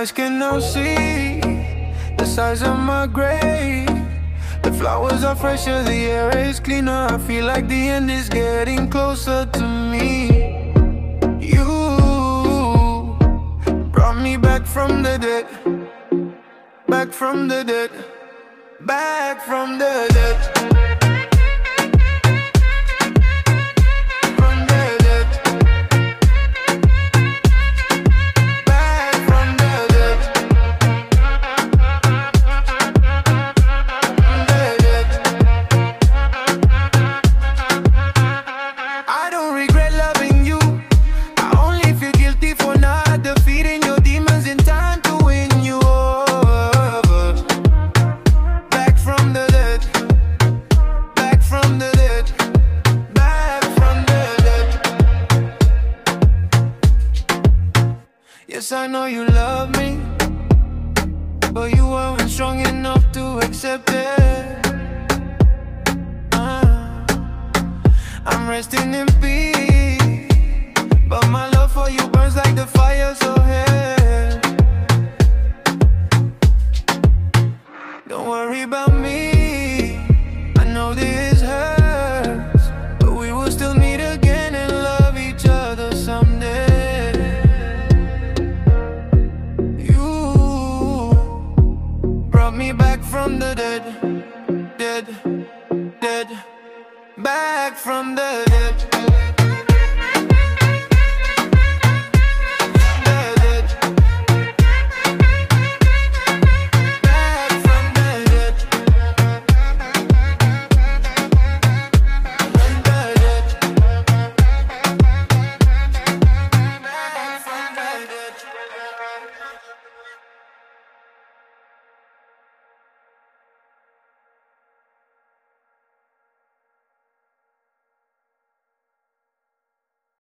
eyes can now see the size of my grave. The flowers are fresher, the air is cleaner. I feel like the end is getting closer to me. You brought me back from the dead, back from the dead, back from the dead. Yes, I know you love me, but you weren't strong enough to accept it. I'm resting in peace, but my love for you burns like the fire so hell. Don't worry about me, I know this hurts, but we will still meet again and love each other someday. Me back from the dead, dead, dead, back from the dead.